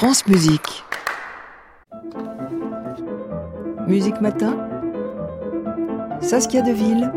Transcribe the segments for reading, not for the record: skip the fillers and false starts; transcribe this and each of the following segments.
France Musique. Musique Matin, Saskia Deville,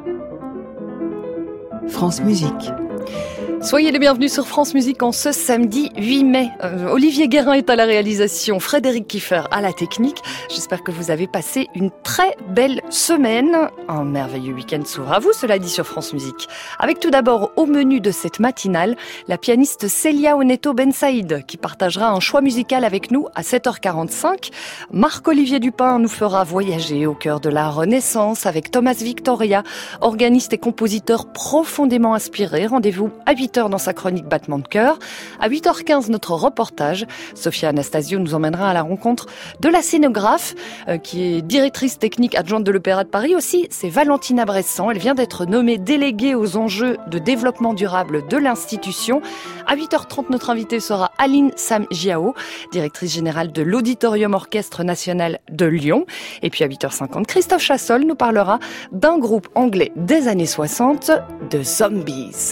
France Musique. Soyez les bienvenus sur France Musique en ce samedi 8 mai. Olivier Guérin est à la réalisation, Frédéric Kiffer à la technique. J'espère que vous avez passé une très belle semaine. Un merveilleux week-end s'ouvre à vous, cela dit, sur France Musique. Avec tout d'abord au menu de cette matinale, la pianiste Célia Oneto Bensaïd qui partagera un choix musical avec nous à 7h45. Marc-Olivier Dupin nous fera voyager au cœur de la Renaissance avec Thomas Victoria, organiste et compositeur profondément inspiré. Rendez-vous à 8h dans sa chronique Battement de cœur. À 8h15, notre reportage. Sophia Anastasio nous emmènera à la rencontre de la scénographe, qui est directrice technique adjointe de l'Opéra de Paris. Aussi, c'est Valentina Bressan. Elle vient d'être nommée déléguée aux enjeux de développement durable de l'institution. À 8h30, notre invitée sera Aline Samjiao, directrice générale de l'Auditorium Orchestre National de Lyon. Et puis à 8h50, Christophe Chassol nous parlera d'un groupe anglais des années 60, The Zombies.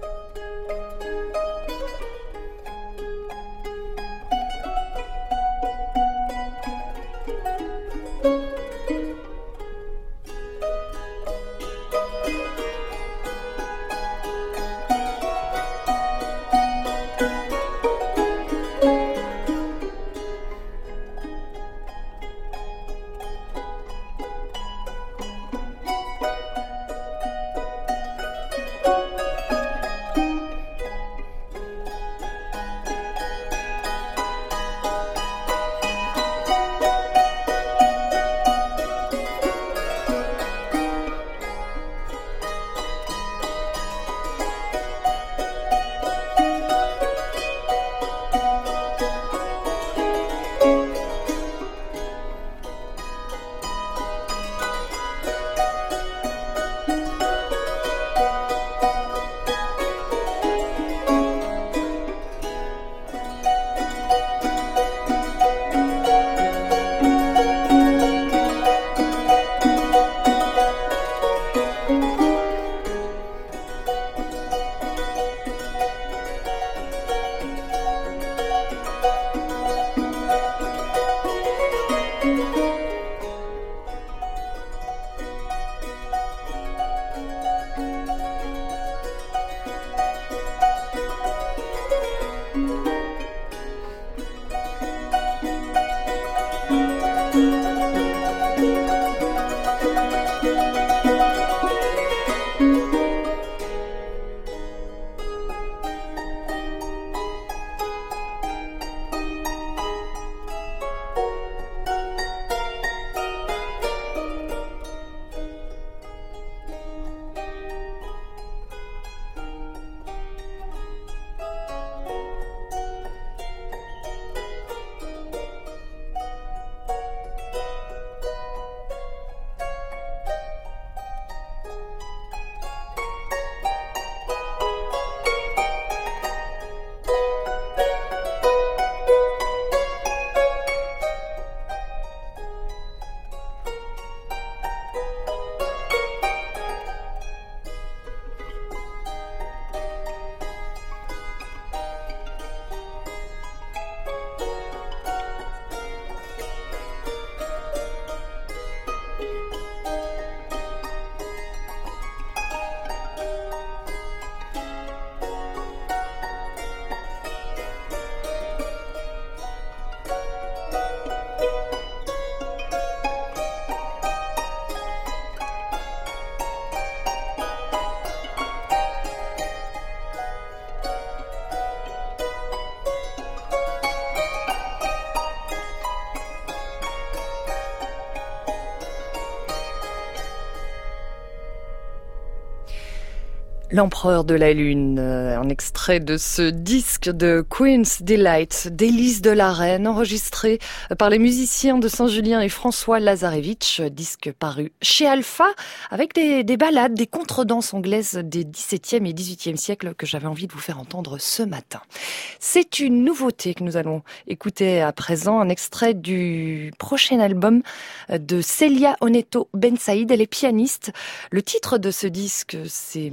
L'Empereur de la Lune, un extrait de ce disque de Queen's Delight, d'Élise de la Reine, enregistré par les musiciens de Saint-Julien et François Lazarevitch, disque paru chez Alpha, avec des ballades, des contredanses anglaises des XVIIe et XVIIIe siècles que j'avais envie de vous faire entendre ce matin. C'est une nouveauté que nous allons écouter à présent, un extrait du prochain album de Célia Oneto Bensaïd, elle est pianiste. Le titre de ce disque, c'est Métamorphose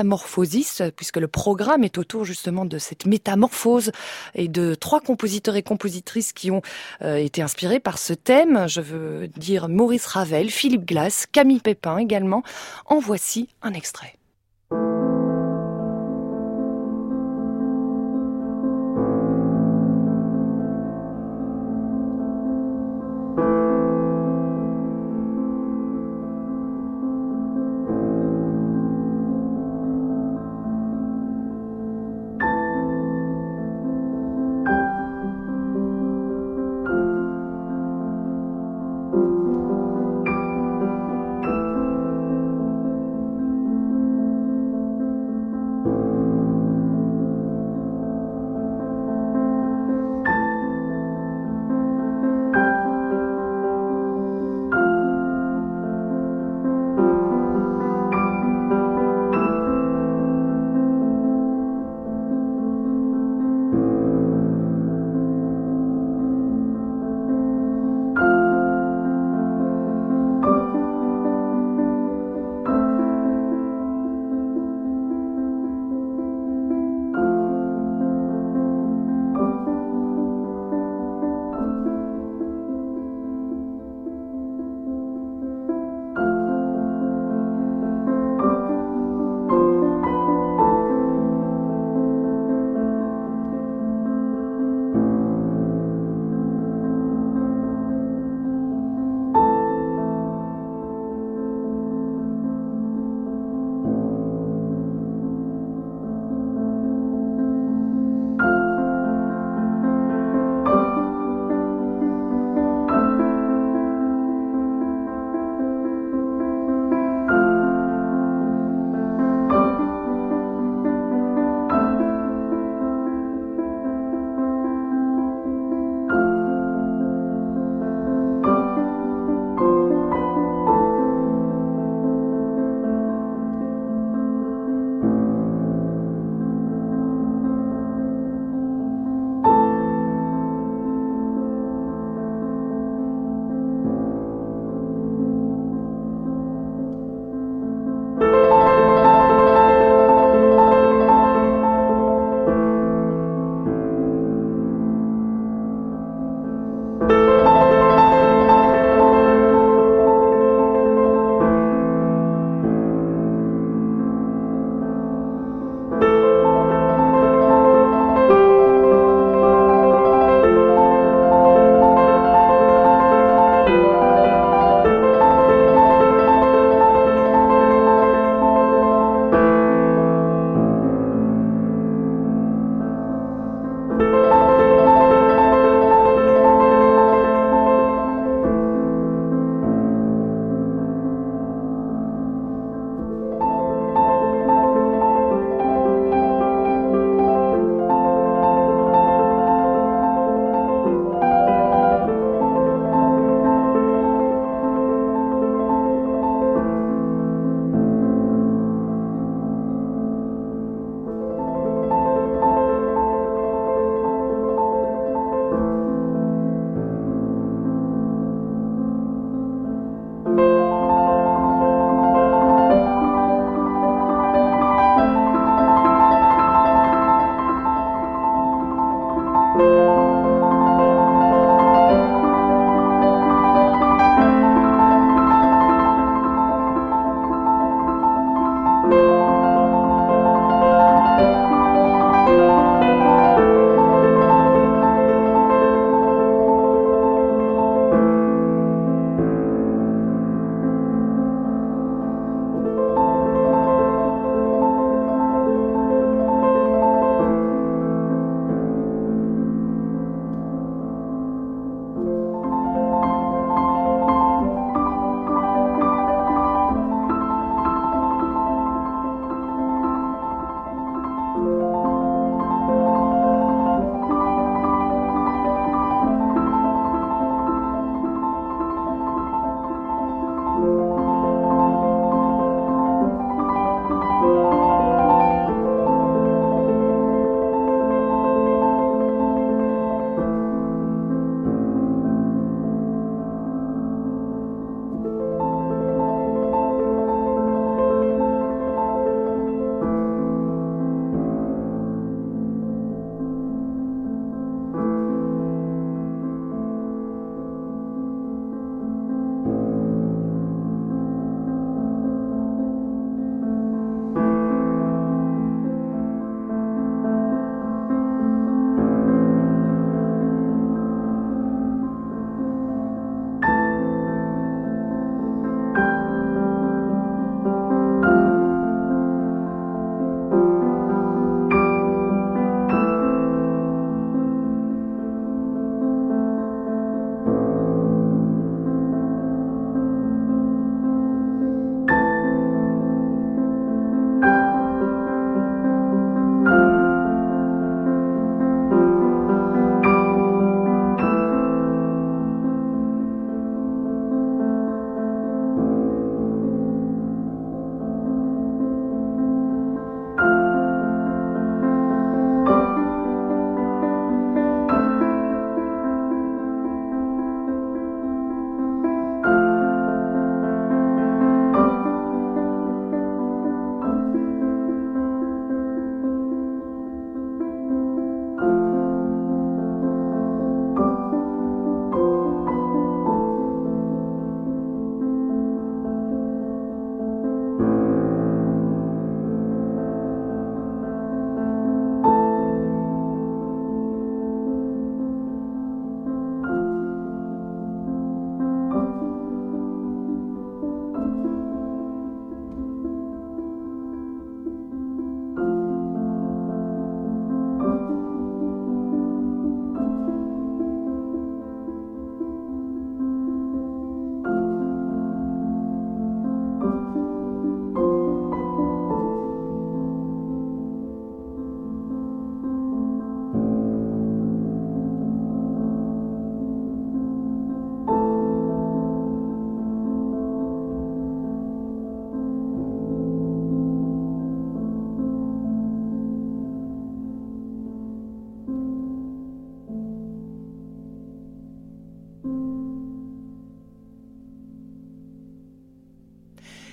Métamorphosis, puisque le programme est autour justement de cette métamorphose et de 3 compositeurs et compositrices qui ont été inspirés par ce thème. Je veux dire Maurice Ravel, Philippe Glass, Camille Pépin également. En voici un extrait.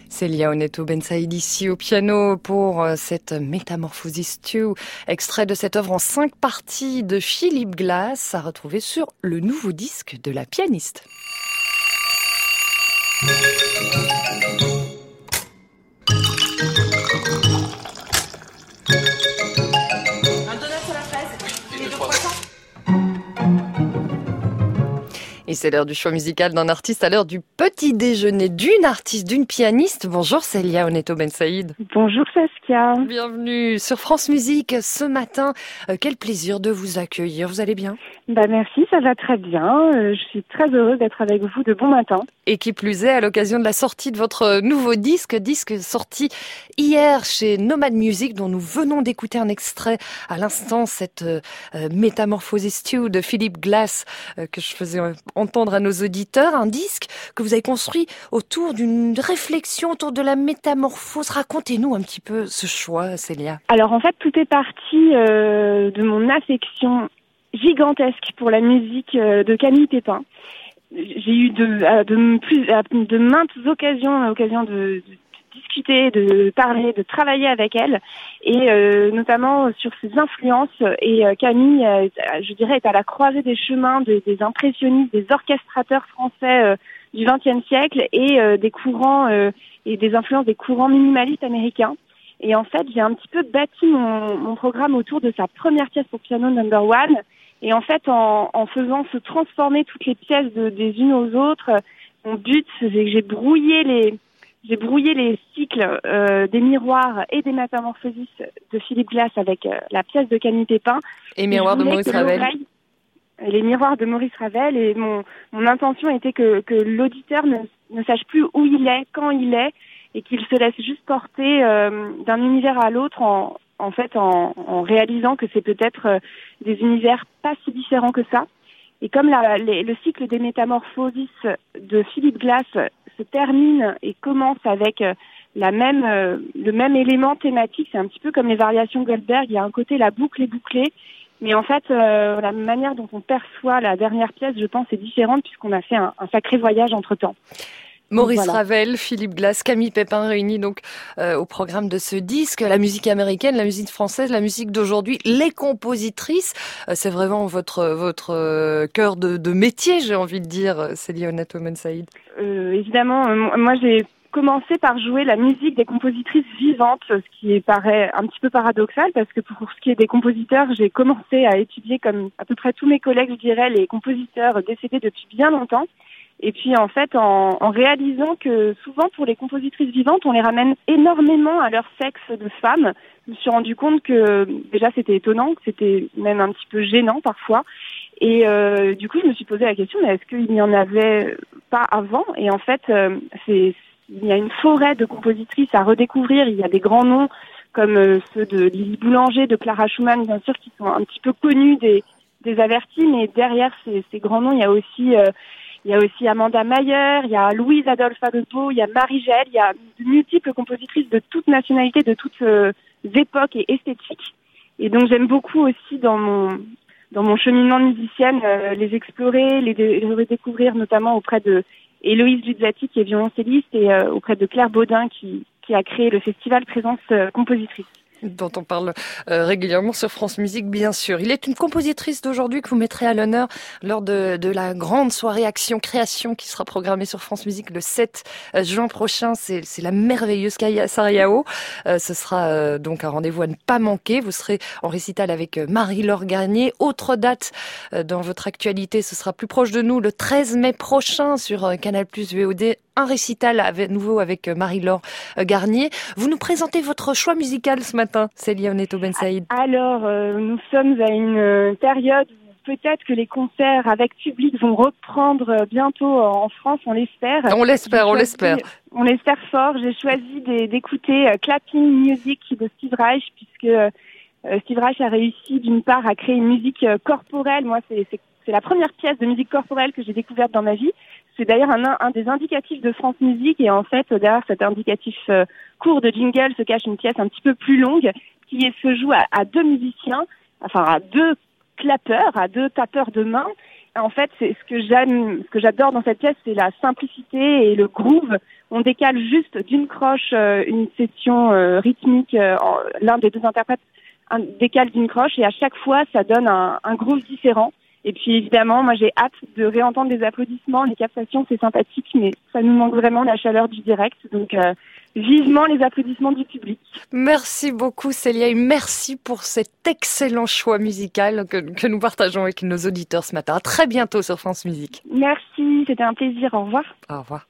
Célia Oneto Bensaïd ici au piano pour cette Métamorphosis 2, extrait de cette œuvre en 5 parties de Philip Glass à retrouver sur le nouveau disque de la pianiste. Et c'est l'heure du choix musical d'un artiste, à l'heure du petit déjeuner d'une artiste, d'une pianiste. Bonjour Célia Oneto Bensaïd. Bonjour Saskia. Bienvenue sur France Musique ce matin. Quel plaisir de vous accueillir. Vous allez bien ? Merci, ça va très bien. Je suis très heureuse d'être avec vous de bon matin. Et qui plus est, à l'occasion de la sortie de votre nouveau disque sorti hier chez Nomad Music, dont nous venons d'écouter un extrait à l'instant, cette Métamorphosis 2 de Philip Glass que je faisais entendre à nos auditeurs. Un disque que vous avez construit autour d'une réflexion autour de la métamorphose. Racontez-nous un petit peu ce choix, Célia. Alors en fait, tout est parti de mon affection gigantesque pour la musique de Camille Pépin. J'ai eu de maintes occasions de discuter, de parler, de travailler avec elle, et notamment sur ses influences. Et Camille, je dirais, est à la croisée des chemins des impressionnistes, des orchestrateurs français du XXe siècle et des courants et des influences des courants minimalistes américains. Et en fait, j'ai un petit peu bâti mon programme autour de sa première pièce pour piano number 1. Et en fait, en faisant se transformer toutes les pièces des unes aux autres, mon but, c'est que j'ai brouillé les cycles des miroirs et des métamorphoses de Philip Glass avec la pièce de Camille Pépin. Et Miroirs de Maurice Ravel. Les miroirs de Maurice Ravel. Et mon intention était que l'auditeur ne sache plus où il est, quand il est, et qu'il se laisse juste porter d'un univers à l'autre en réalisant que c'est peut-être des univers pas si différents que ça. Et comme le cycle des métamorphoses de Philip Glass se termine et commence avec le même élément thématique, c'est un petit peu comme les variations Goldberg, il y a un côté la boucle est bouclée, mais en fait la manière dont on perçoit la dernière pièce, je pense, est différente puisqu'on a fait un sacré voyage entre-temps. Maurice Ravel, Philip Glass, Camille Pépin réunis donc au programme de ce disque. La musique américaine, la musique française, la musique d'aujourd'hui, les compositrices. C'est vraiment votre cœur de métier, j'ai envie de dire, Célia Oneto Bensaïd. Évidemment, moi j'ai commencé par jouer la musique des compositrices vivantes, ce qui paraît un petit peu paradoxal parce que pour ce qui est des compositeurs, j'ai commencé à étudier, comme à peu près tous mes collègues, je dirais, les compositeurs décédés depuis bien longtemps. Et puis en fait, en réalisant que souvent pour les compositrices vivantes, on les ramène énormément à leur sexe de femme, je me suis rendu compte que déjà c'était étonnant, que c'était même un petit peu gênant parfois. Et du coup, je me suis posé la question, mais est-ce qu'il n'y en avait pas avant ? Et en fait, il y a une forêt de compositrices à redécouvrir. Il y a des grands noms comme ceux de Lily Boulanger, de Clara Schumann, bien sûr, qui sont un petit peu connus des avertis, mais derrière ces grands noms, il y a aussi Amanda Mayer, il y a Louise Adolphe Beau, il y a Marie-Gelle, il y a de multiples compositrices de toutes nationalités, de toutes époques et esthétiques. Et donc j'aime beaucoup aussi dans mon cheminement de musicienne les explorer, les redécouvrir, notamment auprès de Héloïse Luzzati qui est violoncelliste et auprès de Claire Baudin qui a créé le festival Présence Compositrice. Dont on parle régulièrement sur France Musique, bien sûr. Il est une compositrice d'aujourd'hui que vous mettrez à l'honneur lors de la grande soirée Action Création qui sera programmée sur France Musique le 7 juin prochain. C'est la merveilleuse Kaya Sariao. Ce sera donc un rendez-vous à ne pas manquer. Vous serez en récital avec Marie-Laure Garnier. Autre date dans votre actualité, ce sera plus proche de nous le 13 mai prochain sur Canal+ VOD. Un récital nouveau avec Marie-Laure Garnier. Vous nous présentez votre choix musical ce matin, Célia Oneto Bensaïd. Alors, nous sommes à une période où peut-être que les concerts avec public vont reprendre bientôt en France, on l'espère. On l'espère. On l'espère fort. J'ai choisi d'écouter Clapping Music de Steve Reich, puisque Steve Reich a réussi d'une part à créer une musique corporelle. Moi, c'est la première pièce de musique corporelle que j'ai découverte dans ma vie. C'est d'ailleurs un des indicatifs de France Musique et en fait, derrière cet indicatif court de jingle se cache une pièce un petit peu plus longue qui se joue à deux musiciens, enfin à deux clappeurs, à deux tapeurs de main, En fait, c'est ce que j'adore dans cette pièce, c'est la simplicité et le groove. On décale juste d'une croche une session rythmique. L'un des deux interprètes décale d'une croche et à chaque fois, ça donne un groove différent. Et puis évidemment, moi j'ai hâte de réentendre les applaudissements, les captations, c'est sympathique, mais ça nous manque vraiment la chaleur du direct. Donc vivement les applaudissements du public. Merci beaucoup Célia et merci pour cet excellent choix musical que nous partageons avec nos auditeurs ce matin. À très bientôt sur France Musique. Merci, c'était un plaisir. Au revoir. Au revoir.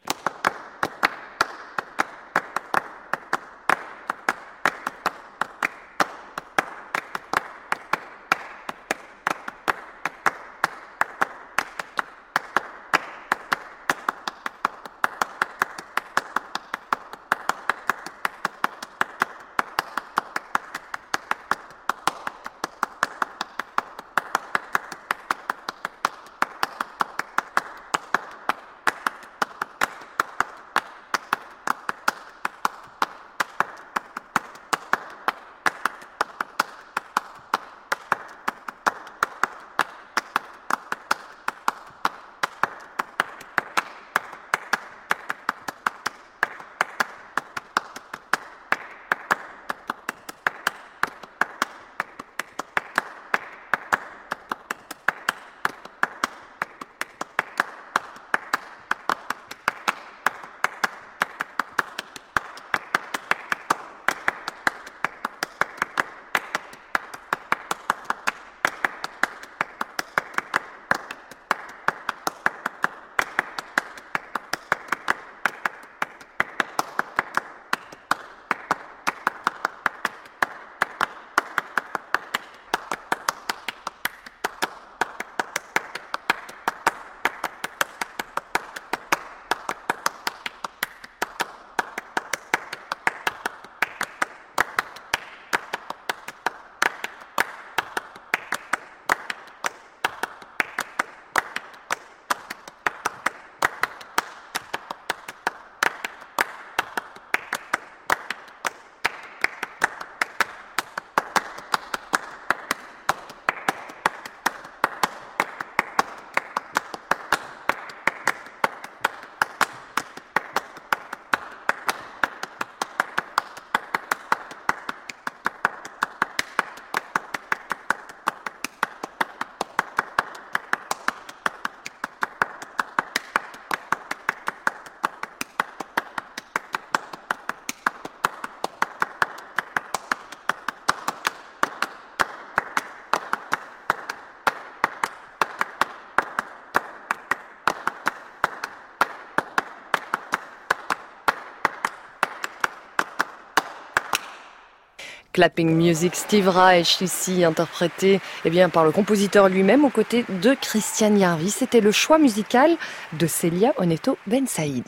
Clapping Music, Steve Reich, ici interprété par le compositeur lui-même aux côtés de Christian Jarvis. C'était le choix musical de Célia Oneto Ben Saïd.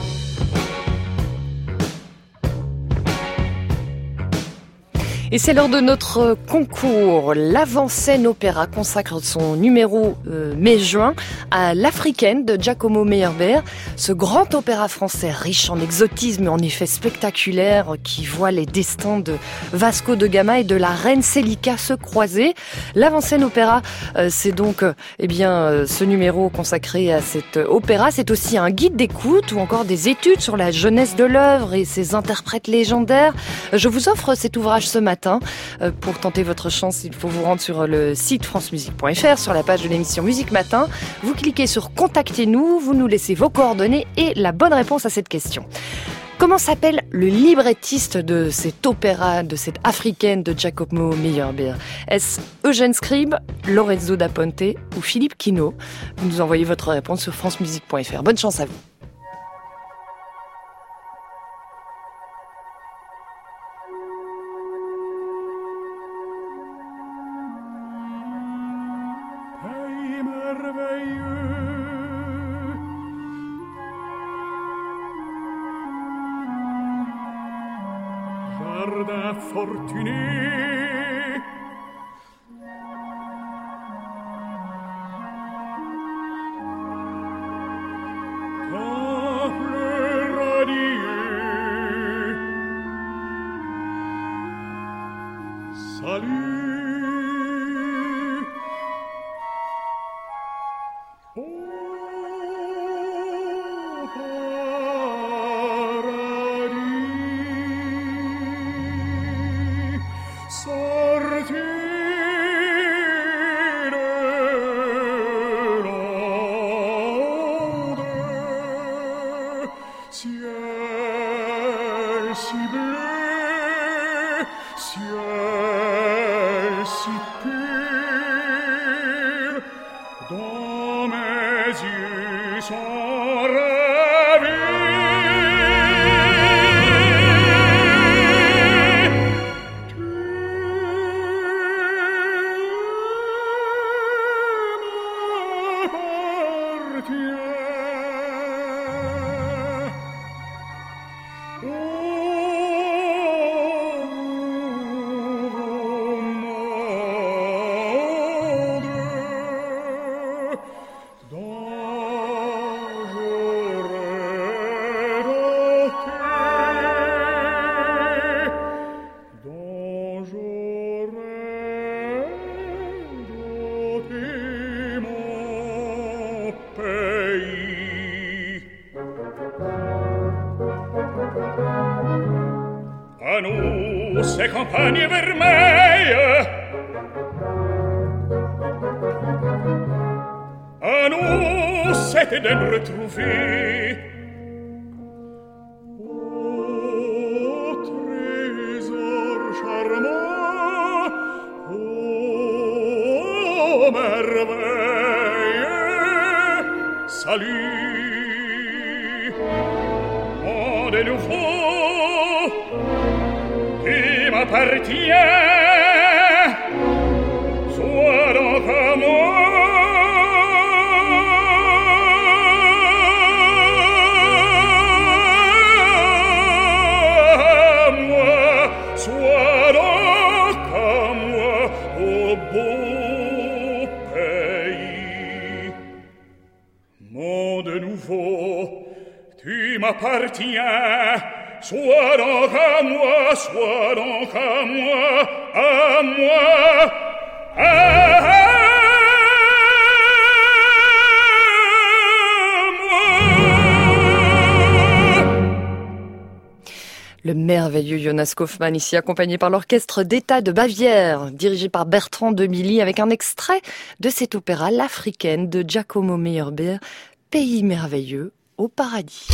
Et c'est l'heure de notre concours. L'Avant-Scène Opéra consacre son numéro mai-juin à l'Africaine de Giacomo Meyerbeer, ce grand opéra français riche en exotisme et en effets spectaculaires qui voit les destins de Vasco de Gama et de la reine Célica se croiser. L'Avant-Scène Opéra, c'est donc ce numéro consacré à cet opéra. C'est aussi un guide d'écoute ou encore des études sur la jeunesse de l'œuvre et ses interprètes légendaires. Je vous offre cet ouvrage ce matin. Pour tenter votre chance, il faut vous rendre sur le site francemusique.fr, sur la page de l'émission Musique Matin. Vous cliquez sur Contactez-nous, vous nous laissez vos coordonnées et la bonne réponse à cette question. Comment s'appelle le librettiste de cet opéra, de cette Africaine de Giacomo Meyerbeer? Est-ce Eugène Scribe, Lorenzo da Ponte ou Philippe Quinault? Vous nous envoyez votre réponse sur francemusique.fr. Bonne chance à vous. Fortuné, table radieux, salut, rosse campagne vermeille. À nous, c'était de nous retrouver. Ô trésor charmant, ô merveille, salut. Monde nouveau, tu m'appartiens, sois donc à moi. Tu m'appartiens, sois donc à moi, sois donc à moi, à moi, à moi. Le merveilleux Jonas Kaufmann, ici accompagné par l'Orchestre d'État de Bavière, dirigé par Bertrand de Milly, avec un extrait de cet opéra L'Africaine de Giacomo Meyerbeer, Pays merveilleux au paradis.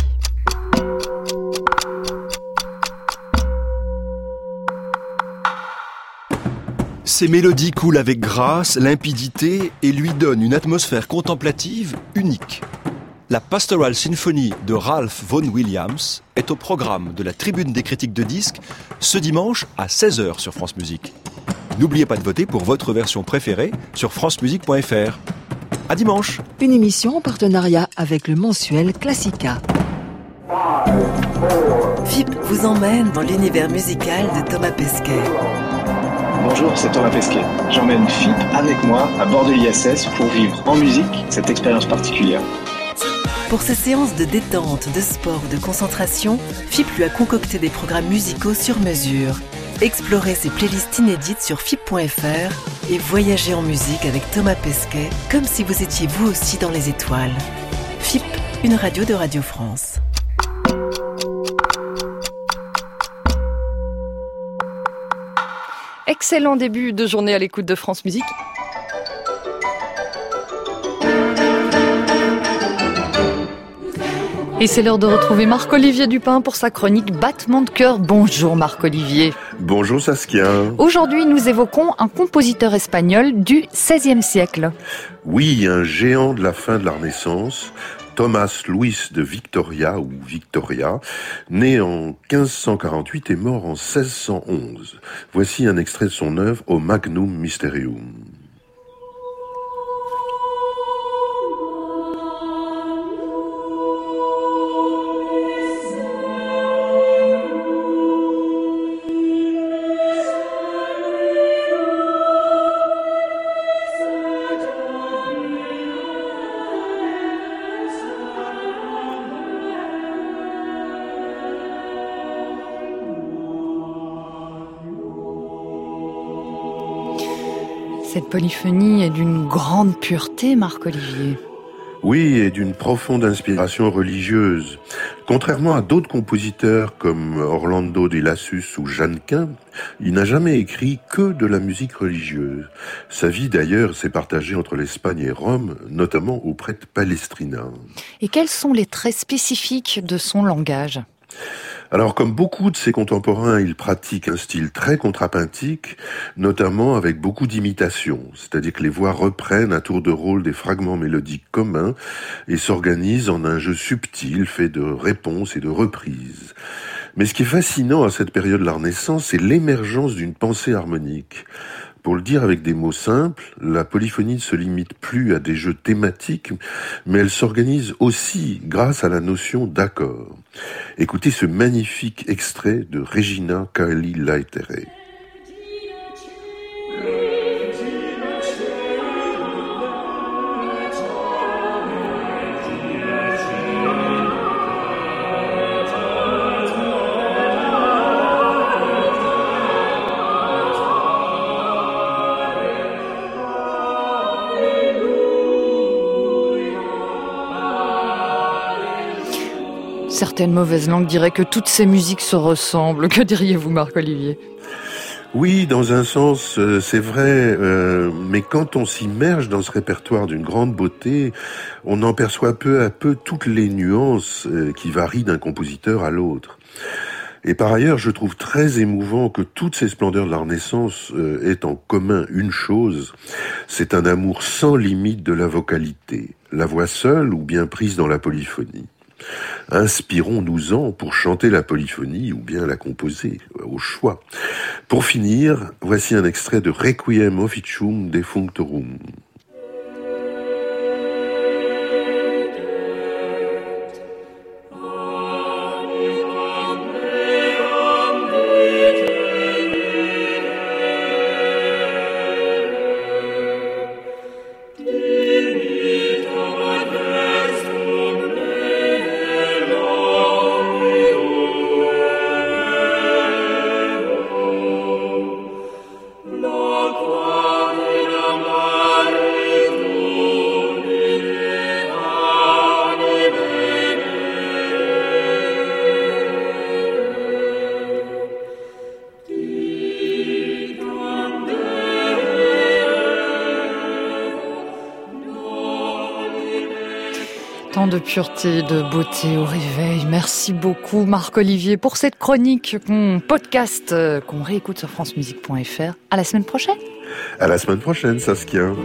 Ces mélodies coulent avec grâce, limpidité et lui donnent une atmosphère contemplative unique. La Pastoral Symphony de Ralph Vaughan Williams est au programme de la Tribune des critiques de disques ce dimanche à 16h sur France Musique. N'oubliez pas de voter pour votre version préférée sur francemusique.fr. À dimanche. Une émission en partenariat avec le mensuel Classica. FIP vous emmène dans l'univers musical de Thomas Pesquet. Bonjour, c'est Thomas Pesquet. J'emmène FIP avec moi à bord de l'ISS pour vivre en musique cette expérience particulière. Pour ces séances de détente, de sport ou de concentration, FIP lui a concocté des programmes musicaux sur mesure. Explorez ses playlists inédites sur FIP.fr et voyagez en musique avec Thomas Pesquet comme si vous étiez vous aussi dans les étoiles. FIP, une radio de Radio France. Excellent début de journée à l'écoute de France Musique. Et c'est l'heure de retrouver Marc-Olivier Dupin pour sa chronique Battement de cœur. Bonjour Marc-Olivier. Bonjour Saskia. Aujourd'hui, nous évoquons un compositeur espagnol du XVIe siècle. Oui, un géant de la fin de la Renaissance, Thomas Luis de Victoria, ou Victoria, né en 1548 et mort en 1611. Voici un extrait de son œuvre Au Magnum Mysterium. Cette polyphonie est d'une grande pureté, Marc-Olivier. Oui, et d'une profonde inspiration religieuse. Contrairement à d'autres compositeurs comme Orlando de Lassus ou Jeannequin, il n'a jamais écrit que de la musique religieuse. Sa vie d'ailleurs s'est partagée entre l'Espagne et Rome, notamment auprès de Palestrina. Et quels sont les traits spécifiques de son langage ? Alors, comme beaucoup de ses contemporains, il pratique un style très contrapuntique, notamment avec beaucoup d'imitations, c'est-à-dire que les voix reprennent à tour de rôle des fragments mélodiques communs et s'organisent en un jeu subtil fait de réponses et de reprises. Mais ce qui est fascinant à cette période de la Renaissance, c'est l'émergence d'une pensée harmonique. Pour le dire avec des mots simples, la polyphonie ne se limite plus à des jeux thématiques, mais elle s'organise aussi grâce à la notion d'accord. Écoutez ce magnifique extrait de Regina Caeli Laetere. Certaines mauvaises langues diraient que toutes ces musiques se ressemblent. Que diriez-vous, Marc-Olivier ? Oui, dans un sens, c'est vrai, mais quand on s'immerge dans ce répertoire d'une grande beauté, on en perçoit peu à peu toutes les nuances qui varient d'un compositeur à l'autre. Et par ailleurs, je trouve très émouvant que toutes ces splendeurs de la Renaissance aient en commun une chose, c'est un amour sans limite de la vocalité, la voix seule ou bien prise dans la polyphonie. Inspirons-nous-en pour chanter la polyphonie ou bien la composer, au choix. Pour finir, voici un extrait de Requiem Officium Defunctorum. Tant de pureté, de beauté au réveil. Merci beaucoup Marc-Olivier pour cette chronique qu'on podcast, qu'on réécoute sur francemusique.fr. À la semaine prochaine. À la semaine prochaine, Saskia.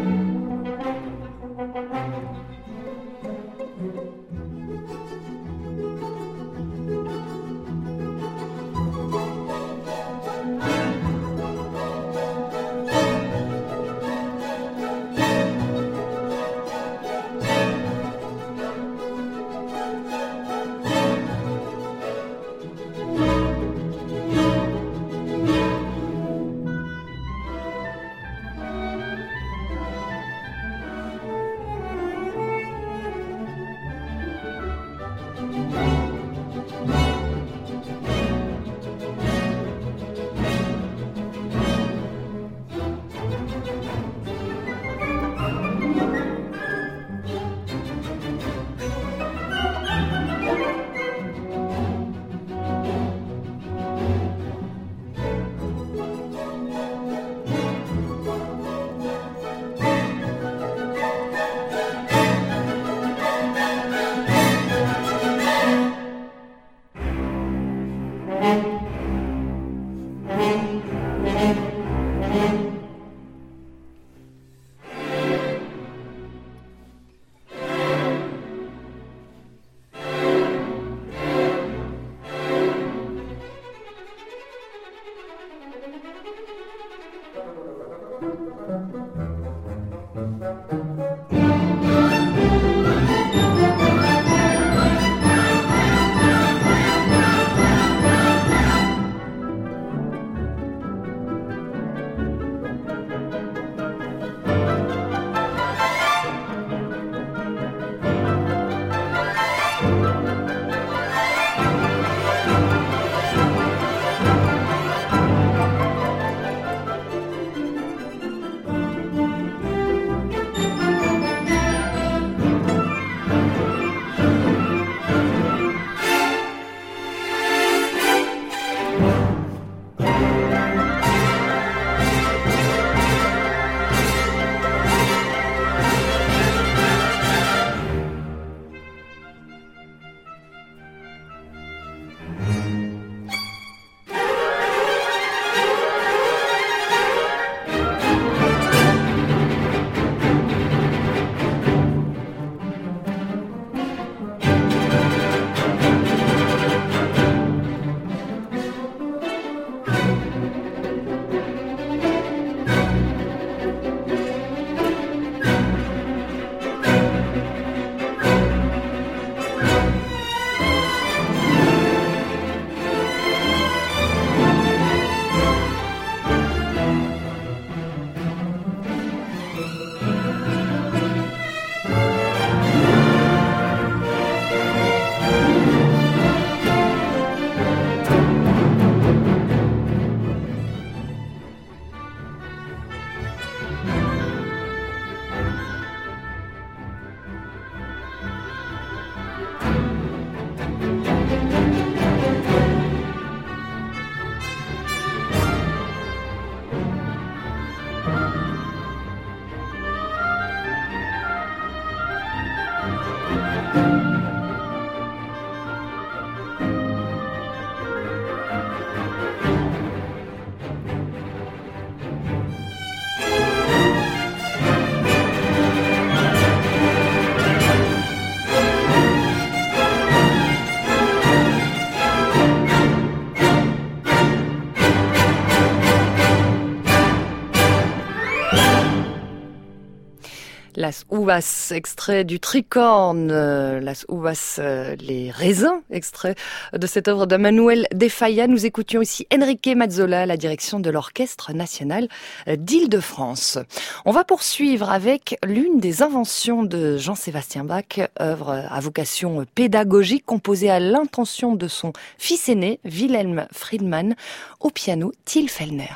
Las Uvas, extrait du Tricorne, Las Uvas, les raisins, extrait de cette œuvre de Manuel de Falla. Nous écoutions ici Enrique Mazzola à la direction de l'Orchestre national d'Île-de-France. On va poursuivre avec l'une des inventions de Jean-Sébastien Bach, œuvre à vocation pédagogique composée à l'intention de son fils aîné, Wilhelm Friedmann, au piano Till Fellner.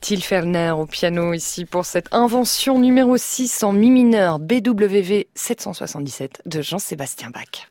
Till Fellner au piano ici pour cette invention numéro 6 en mi mineur BWV 777 de Jean-Sébastien Bach.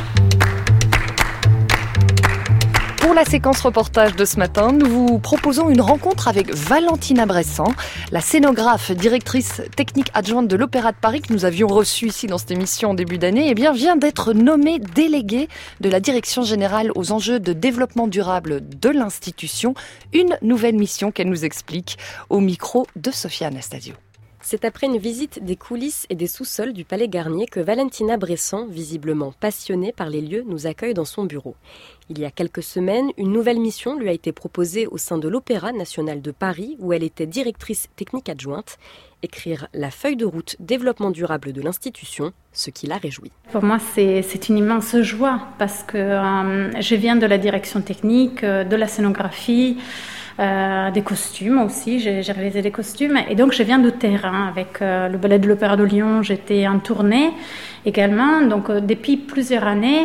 Pour la séquence reportage de ce matin, nous vous proposons une rencontre avec Valentina Bressan, la scénographe, directrice technique adjointe de l'Opéra de Paris que nous avions reçue ici dans cette émission en début d'année, vient d'être nommée déléguée de la Direction générale aux enjeux de développement durable de l'institution. Une nouvelle mission qu'elle nous explique au micro de Sophia Anastasio. C'est après une visite des coulisses et des sous-sols du Palais Garnier que Valentina Bressan, visiblement passionnée par les lieux, nous accueille dans son bureau. Il y a quelques semaines, une nouvelle mission lui a été proposée au sein de l'Opéra national de Paris, où elle était directrice technique adjointe. Écrire la feuille de route développement durable de l'institution, ce qui la réjouit. Pour moi, c'est une immense joie parce que je viens de la direction technique, de la scénographie, des costumes aussi, j'ai réalisé des costumes et donc je viens du terrain avec le ballet de l'Opéra de Lyon, j'étais en tournée également, donc depuis plusieurs années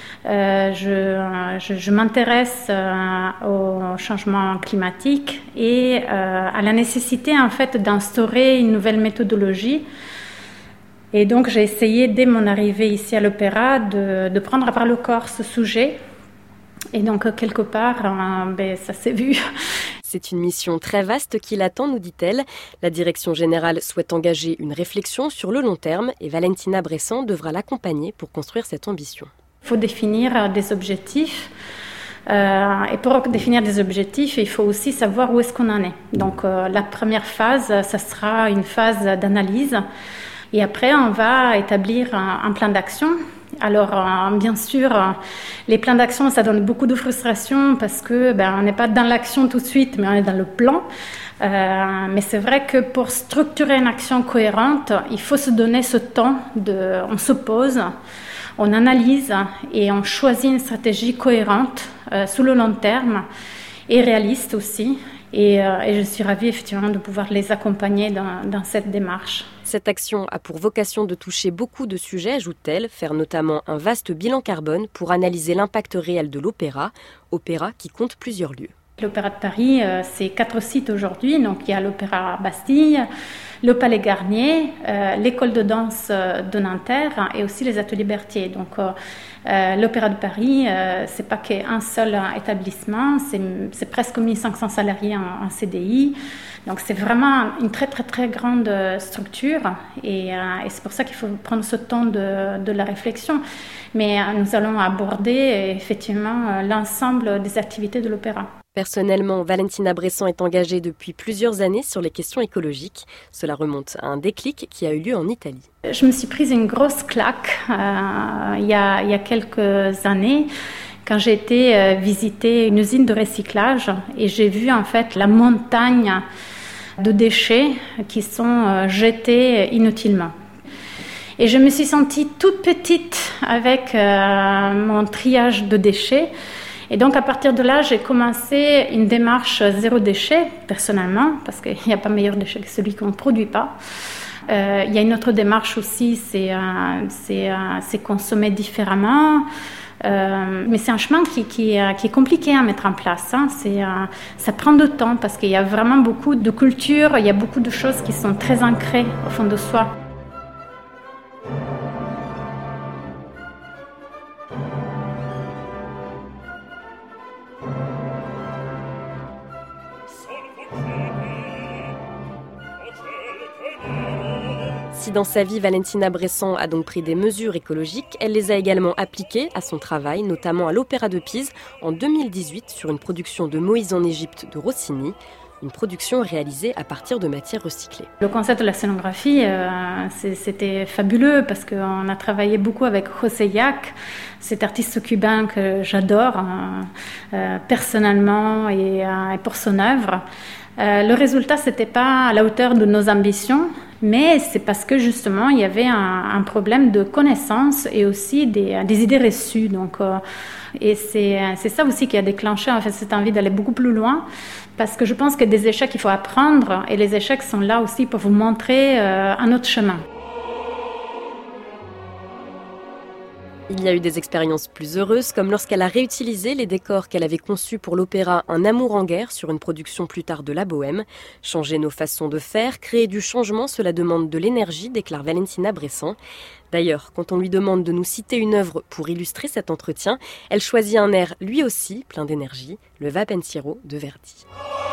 je m'intéresse au changement climatique et à la nécessité en fait d'instaurer une nouvelle méthodologie. Et donc j'ai essayé dès mon arrivée ici à l'Opéra de prendre à part le corps ce sujet. Et donc, quelque part, ça s'est vu. C'est une mission très vaste qui l'attend, nous dit-elle. La direction générale souhaite engager une réflexion sur le long terme et Valentina Bressan devra l'accompagner pour construire cette ambition. Il faut définir des objectifs. Et pour définir des objectifs, il faut aussi savoir où est-ce qu'on en est. Donc, la première phase, ça sera une phase d'analyse. Et après, on va établir un plan d'action. Alors, bien sûr, les plans d'action, ça donne beaucoup de frustration parce que on n'est pas dans l'action tout de suite, mais on est dans le plan. Mais c'est vrai que pour structurer une action cohérente, il faut se donner ce temps on se pose, on analyse et on choisit une stratégie cohérente sur le long terme et réaliste aussi. Et je suis ravie effectivement de pouvoir les accompagner dans cette démarche. Cette action a pour vocation de toucher beaucoup de sujets, ajoute-t-elle, faire notamment un vaste bilan carbone pour analyser l'impact réel de l'opéra qui compte plusieurs lieux. L'Opéra de Paris, c'est 4 sites aujourd'hui. Donc il y a l'Opéra Bastille, le Palais Garnier, l'école de danse de Nanterre et aussi les ateliers Berthier. Donc l'Opéra de Paris, c'est pas qu'un seul établissement, c'est presque 1500 salariés en CDI. Donc c'est vraiment une très très très grande structure et c'est pour ça qu'il faut prendre ce temps de la réflexion. Mais nous allons aborder effectivement l'ensemble des activités de l'opéra. Personnellement, Valentina Bressan est engagée depuis plusieurs années sur les questions écologiques. Cela remonte à un déclic qui a eu lieu en Italie. Je me suis prise une grosse claque il y a quelques années quand j'ai été visiter une usine de recyclage et j'ai vu en fait la montagne de déchets qui sont jetés inutilement. Et je me suis sentie toute petite avec mon triage de déchets. Et donc, à partir de là, j'ai commencé une démarche zéro déchet, personnellement, parce qu'il n'y a pas meilleur déchet que celui qu'on ne produit pas. Il y a une autre démarche aussi, c'est consommer différemment. Mais c'est un chemin qui est compliqué à mettre en place. Ça prend du temps parce qu'il y a vraiment beaucoup de culture, il y a beaucoup de choses qui sont très ancrées au fond de soi. Si dans sa vie, Valentina Bressan a donc pris des mesures écologiques, elle les a également appliquées à son travail, notamment à l'Opéra de Pise en 2018 sur une production de Moïse en Égypte de Rossini, une production réalisée à partir de matières recyclées. Le concept de la scénographie, c'était fabuleux parce qu'on a travaillé beaucoup avec José Yak, cet artiste cubain que j'adore personnellement et pour son œuvre. Le résultat, c'était pas à la hauteur de nos ambitions, mais c'est parce que justement, il y avait un problème de connaissance et aussi des idées reçues. Donc, et c'est ça aussi qui a déclenché en fait, cette envie d'aller beaucoup plus loin, parce que je pense que des échecs, il faut apprendre, et les échecs sont là aussi pour vous montrer un autre chemin. Il y a eu des expériences plus heureuses, comme lorsqu'elle a réutilisé les décors qu'elle avait conçus pour l'opéra Un amour en guerre sur une production plus tard de La Bohème. Changer nos façons de faire, créer du changement, cela demande de l'énergie, déclare Valentina Bressan. D'ailleurs, quand on lui demande de nous citer une œuvre pour illustrer cet entretien, elle choisit un air lui aussi plein d'énergie, le Va Pensiero de Verdi.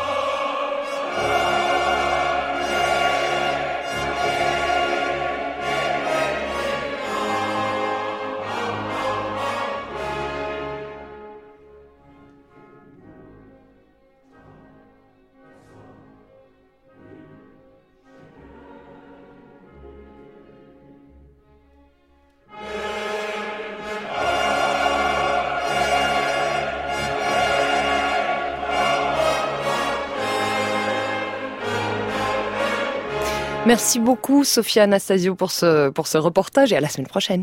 Merci beaucoup Sophia Anastasio pour ce reportage et à la semaine prochaine.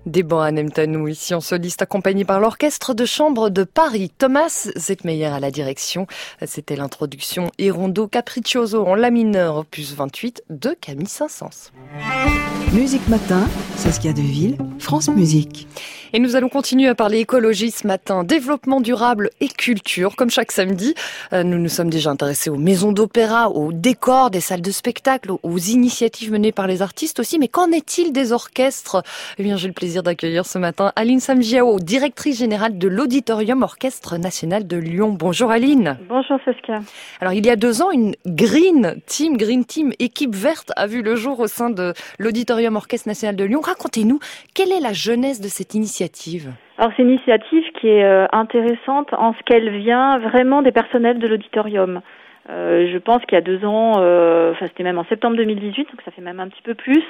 Des bancs à Nemtanou, ici en soliste, accompagné par l'Orchestre de chambre de Paris. Thomas Zeckmeyer à la direction. C'était l'introduction et rondo capriccioso en la mineur, opus 28 de Camille Saint-Saëns. Musique Matin, Saskia Deville, France Musique. Et nous allons continuer à parler écologie ce matin, développement durable et culture. Comme chaque samedi, nous nous sommes déjà intéressés aux maisons d'opéra, aux décors des salles de spectacle, aux initiatives menées par les artistes aussi. Mais qu'en est-il des orchestres ? Eh bien, j'ai le plaisir d'accueillir ce matin Aline Samjiao, directrice générale de l'Auditorium Orchestre National de Lyon. Bonjour Aline. Bonjour Saskia. Alors, il y a 2 ans, une Green Team, équipe verte, a vu le jour au sein de l'Auditorium Orchestre National de Lyon. Racontez-nous, quelle est la genèse de cette initiative ? Alors c'est une initiative qui est intéressante en ce qu'elle vient vraiment des personnels de l'auditorium. Je pense qu'il y a 2 ans, c'était même en septembre 2018, donc ça fait même un petit peu plus.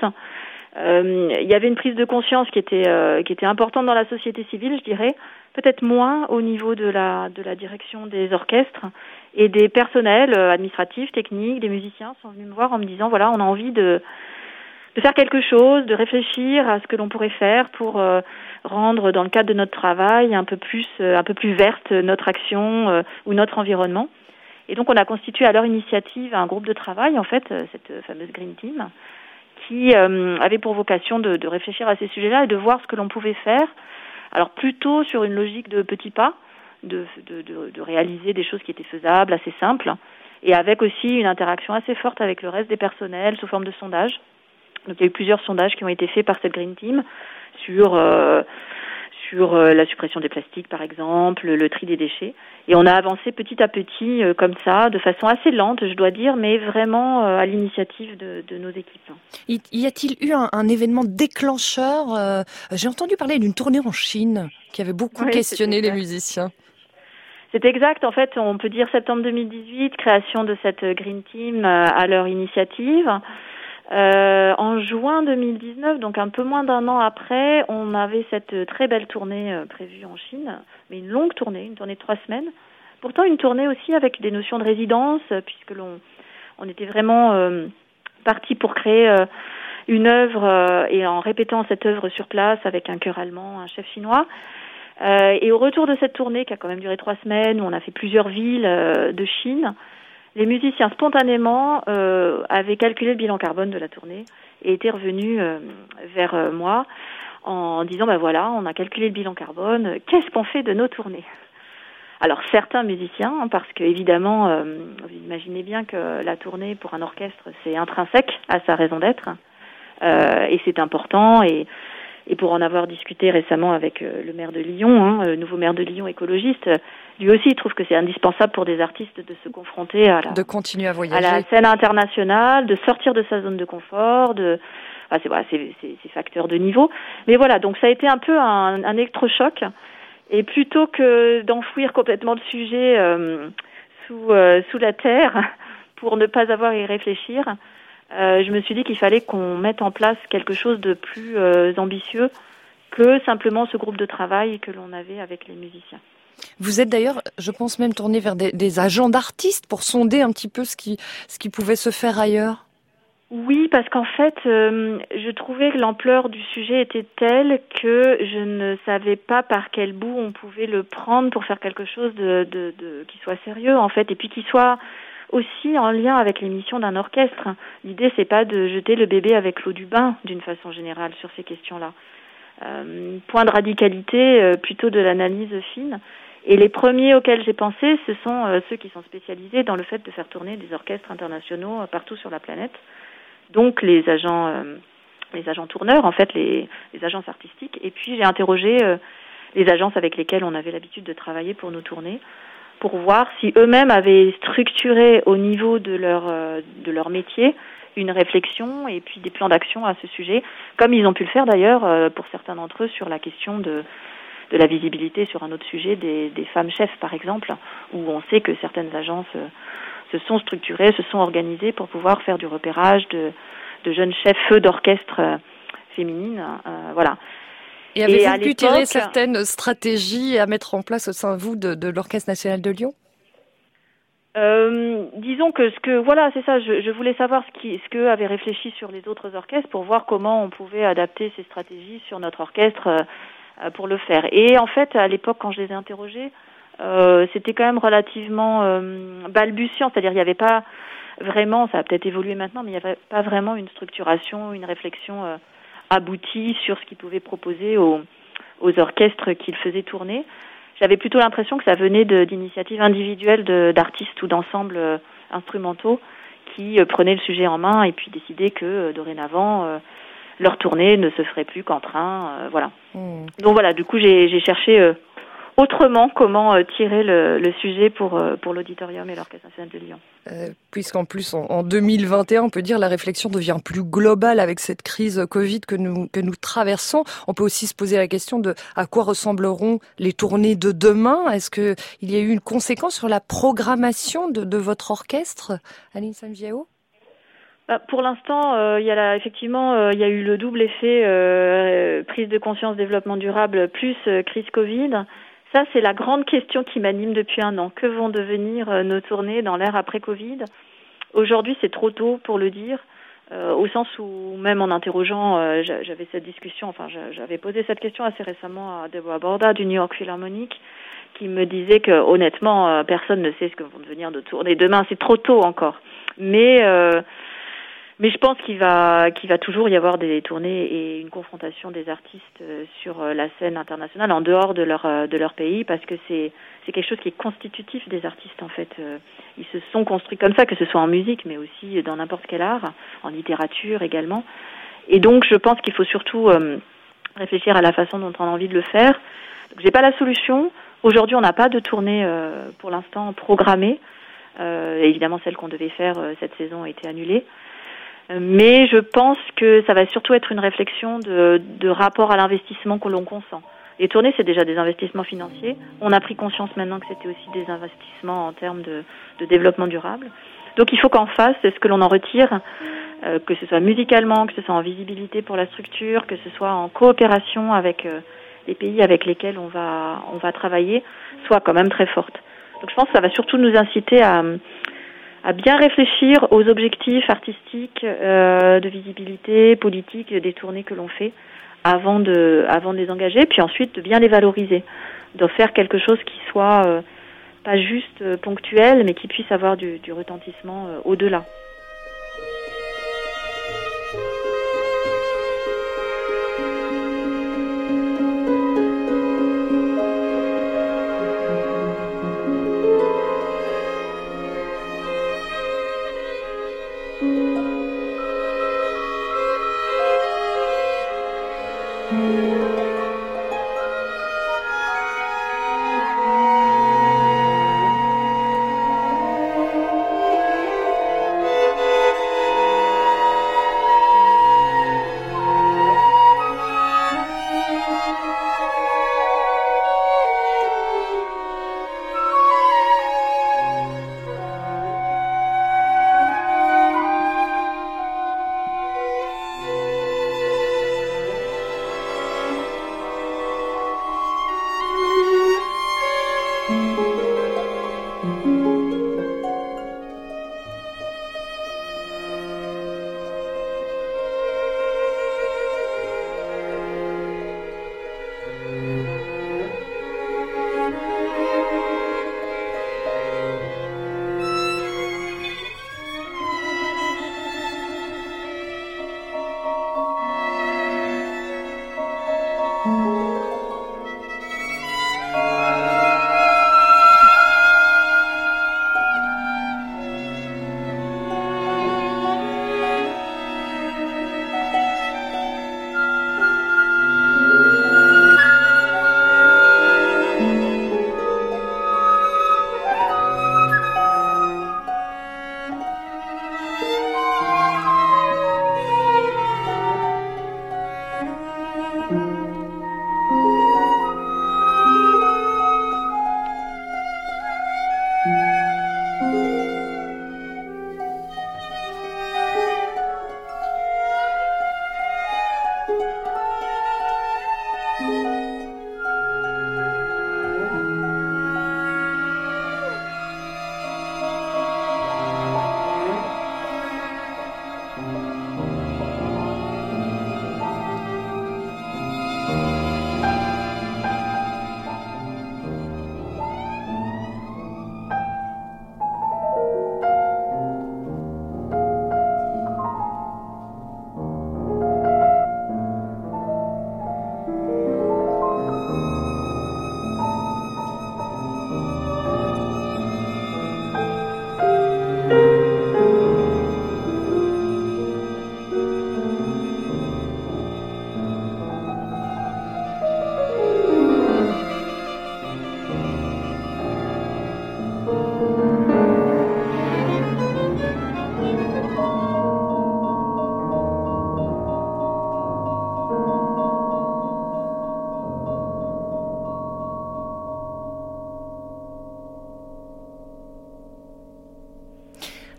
Il y avait une prise de conscience qui était importante dans la société civile, je dirais, peut-être moins au niveau de la direction des orchestres, et des personnels administratifs, techniques, des musiciens sont venus me voir en me disant voilà, on a envie de faire quelque chose, de réfléchir à ce que l'on pourrait faire pour rendre, dans le cadre de notre travail, un peu plus verte notre action ou notre environnement. Et donc on a constitué à leur initiative un groupe de travail, en fait, cette fameuse Green Team, qui avait pour vocation de réfléchir à ces sujets-là et de voir ce que l'on pouvait faire. Alors plutôt sur une logique de petits pas, de réaliser des choses qui étaient faisables, assez simples, et avec aussi une interaction assez forte avec le reste des personnels sous forme de sondage. Donc il y a eu plusieurs sondages qui ont été faits par cette Green Team sur la suppression des plastiques par exemple, le tri des déchets. Et on a avancé petit à petit comme ça, de façon assez lente je dois dire, mais vraiment à l'initiative de nos équipes. Y a-t-il eu un événement déclencheur ? J'ai entendu parler d'une tournée en Chine qui avait beaucoup questionné les musiciens. C'est exact, en fait on peut dire septembre 2018, création de cette Green Team à leur initiative. En juin 2019, donc un peu moins d'1 an après, on avait cette très belle tournée prévue en Chine, mais une longue tournée, une tournée de 3 semaines. Pourtant une tournée aussi avec des notions de résidence, puisque on était vraiment parti pour créer une œuvre et en répétant cette œuvre sur place avec un chœur allemand, un chef chinois. Et au retour de cette tournée, qui a quand même duré 3 semaines, où on a fait plusieurs villes de Chine, les musiciens spontanément avaient calculé le bilan carbone de la tournée et étaient revenus vers moi en disant voilà, on a calculé le bilan carbone, qu'est-ce qu'on fait de nos tournées ? Alors certains musiciens, parce que évidemment, vous imaginez bien que la tournée pour un orchestre c'est intrinsèque à sa raison d'être et c'est important et pour en avoir discuté récemment avec le maire de Lyon, le nouveau maire de Lyon écologiste, lui aussi il trouve que c'est indispensable pour des artistes de se confronter de continuer à voyager, à la scène internationale, de sortir de sa zone de confort, c'est facteur de niveau. Mais voilà, donc ça a été un peu un électrochoc. Et plutôt que d'enfouir complètement le sujet sous la terre pour ne pas avoir à y réfléchir, je me suis dit qu'il fallait qu'on mette en place quelque chose de plus ambitieux que simplement ce groupe de travail que l'on avait avec les musiciens. Vous êtes d'ailleurs, je pense même tourné vers des agents d'artistes pour sonder un petit peu ce qui pouvait se faire ailleurs. Oui, parce qu'en fait, je trouvais que l'ampleur du sujet était telle que je ne savais pas par quel bout on pouvait le prendre pour faire quelque chose qui soit sérieux, en fait, et puis qui soit aussi en lien avec les missions d'un orchestre. L'idée, c'est pas de jeter le bébé avec l'eau du bain, d'une façon générale, sur ces questions-là. Point de radicalité, plutôt de l'analyse fine. Et les premiers auxquels j'ai pensé, ce sont ceux qui sont spécialisés dans le fait de faire tourner des orchestres internationaux partout sur la planète. Donc les agents tourneurs, en fait, les agences artistiques. Et puis j'ai interrogé les agences avec lesquelles on avait l'habitude de travailler pour nos tournées, pour voir si eux-mêmes avaient structuré au niveau de leur métier une réflexion et puis des plans d'action à ce sujet, comme ils ont pu le faire d'ailleurs pour certains d'entre eux sur la question de la visibilité sur un autre sujet des femmes chefs par exemple, où on sait que certaines agences se sont structurées, se sont organisées pour pouvoir faire du repérage de jeunes chefs d'orchestre féminines, voilà. Et avez-vous pu tirer certaines stratégies à mettre en place au sein de l'Orchestre National de Lyon ? Disons que c'est ça. Je voulais savoir ce qu'eux avaient réfléchi sur les autres orchestres pour voir comment on pouvait adapter ces stratégies sur notre orchestre pour le faire. Et en fait, à l'époque, quand je les ai interrogés, c'était quand même relativement balbutiant. C'est-à-dire, il n'y avait pas vraiment, ça a peut-être évolué maintenant, mais il n'y avait pas vraiment une structuration, une réflexion aboutie sur ce qu'ils pouvaient proposer aux orchestres qu'ils faisaient tourner. J'avais plutôt l'impression que ça venait d'initiatives individuelles d'artistes ou d'ensembles instrumentaux qui prenaient le sujet en main et puis décidaient que dorénavant leur tournée ne se ferait plus qu'en train, voilà. Donc voilà, du coup j'ai cherché autrement comment tirer le sujet pour l'auditorium et l'Orchestre national de Lyon. Puisqu'en plus en 2021, on peut dire la réflexion devient plus globale avec cette crise Covid que nous traversons. On peut aussi se poser la question de à quoi ressembleront les tournées de demain. Est-ce que il y a eu une conséquence sur la programmation de votre orchestre, Aline Samjiao? Pour l'instant, il y a eu le double effet prise de conscience, développement durable plus crise Covid. Ça, c'est la grande question qui m'anime depuis un an. Que vont devenir nos tournées dans l'ère après Covid? Aujourd'hui, c'est trop tôt pour le dire, au sens où, même en interrogeant, j'avais cette discussion, j'avais posé cette question assez récemment à Deborah Borda du New York Philharmonic, qui me disait que, honnêtement, personne ne sait ce que vont devenir nos tournées demain. C'est trop tôt encore. Mais je pense qu'il va toujours y avoir des tournées et une confrontation des artistes sur la scène internationale en dehors de leur pays, parce que c'est quelque chose qui est constitutif des artistes en fait. Ils se sont construits comme ça, que ce soit en musique, mais aussi dans n'importe quel art, en littérature également. Et donc je pense qu'il faut surtout réfléchir à la façon dont on a envie de le faire. Donc, j'ai pas la solution. Aujourd'hui, on n'a pas de tournée pour l'instant programmée. Évidemment, celle qu'on devait faire cette saison a été annulée. Mais je pense que ça va surtout être une réflexion de rapport à l'investissement que l'on consent. Les tournées, c'est déjà des investissements financiers. On a pris conscience maintenant que c'était aussi des investissements en termes de développement durable. Donc il faut qu'en face, ce que l'on en retire, que ce soit musicalement, que ce soit en visibilité pour la structure, que ce soit en coopération avec les pays avec lesquels on va travailler, soit quand même très forte. Donc je pense que ça va surtout nous inciter à bien réfléchir aux objectifs artistiques, de visibilité, politique des tournées que l'on fait avant de les engager, puis ensuite de bien les valoriser, de faire quelque chose qui soit pas juste ponctuel, mais qui puisse avoir du retentissement au-delà.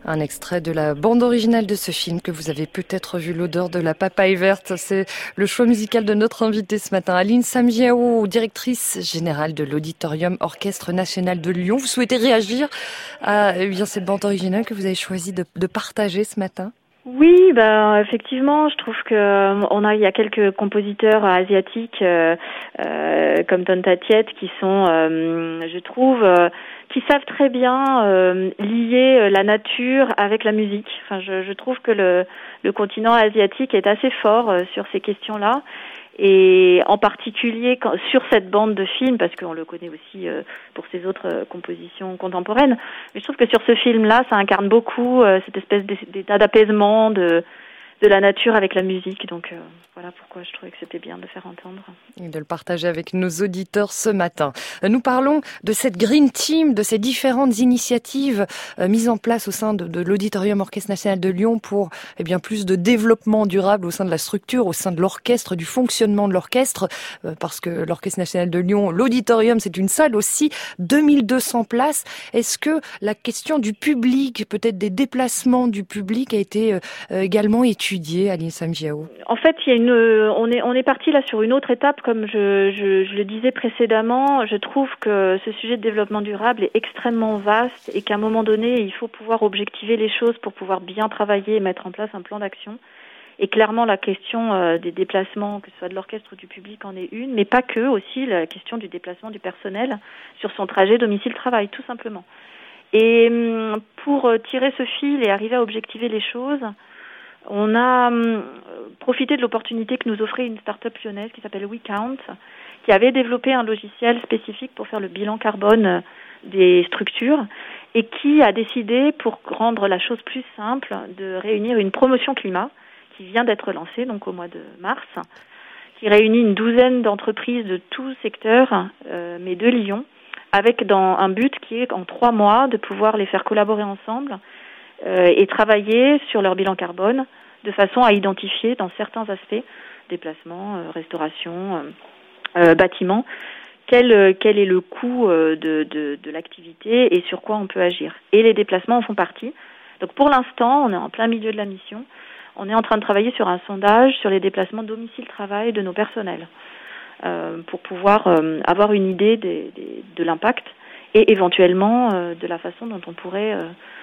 Un extrait de la bande originale de ce film que vous avez peut-être vu, L'odeur de la papaye verte. C'est le choix musical de notre invitée ce matin, Aline Samjiao, directrice générale de l'Auditorium Orchestre National de Lyon. Vous souhaitez réagir à cette bande originale que vous avez choisi de partager ce matin? Oui, effectivement, je trouve que il y a quelques compositeurs asiatiques comme Tonta Tiet qui sont, je trouve, qui savent très bien lier la nature avec la musique. Enfin, je trouve que le continent asiatique est assez fort sur ces questions-là. Et en particulier sur cette bande de film, parce qu'on le connaît aussi pour ses autres compositions contemporaines, mais je trouve que sur ce film-là, ça incarne beaucoup cette espèce d'état d'apaisement de la nature avec la musique. Donc voilà pourquoi je trouvais que c'était bien de faire entendre. Et de le partager avec nos auditeurs ce matin. Nous parlons de cette Green Team, de ces différentes initiatives mises en place au sein de l'Auditorium Orchestre National de Lyon pour plus de développement durable au sein de la structure, au sein de l'orchestre, du fonctionnement de l'orchestre, parce que l'Orchestre National de Lyon, l'Auditorium, c'est une salle aussi, 2200 places. Est-ce que la question du public, peut-être des déplacements du public a été également étudiée, Aline Samjiao? En fait, on est parti là sur une autre étape, comme je le disais précédemment. Je trouve que ce sujet de développement durable est extrêmement vaste et qu'à un moment donné, il faut pouvoir objectiver les choses pour pouvoir bien travailler et mettre en place un plan d'action. Et clairement, la question des déplacements, que ce soit de l'orchestre ou du public, en est une, mais pas que, aussi la question du déplacement du personnel sur son trajet domicile-travail, tout simplement. Et pour tirer ce fil et arriver à objectiver les choses, on a profité de l'opportunité que nous offrait une start-up lyonnaise qui s'appelle WeCount, qui avait développé un logiciel spécifique pour faire le bilan carbone des structures et qui a décidé, pour rendre la chose plus simple, de réunir une promotion climat qui vient d'être lancée donc au mois de mars, qui réunit une douzaine d'entreprises de tout secteur, mais de Lyon, avec dans un but qui est en 3 mois de pouvoir les faire collaborer ensemble et travailler sur leur bilan carbone de façon à identifier dans certains aspects, déplacement, restauration, bâtiment, quel est le coût de l'activité et sur quoi on peut agir. Et les déplacements en font partie. Donc pour l'instant, on est en plein milieu de la mission. On est en train de travailler sur un sondage sur les déplacements domicile-travail de nos personnels pour pouvoir avoir une idée de l'impact et éventuellement de la façon dont on pourrait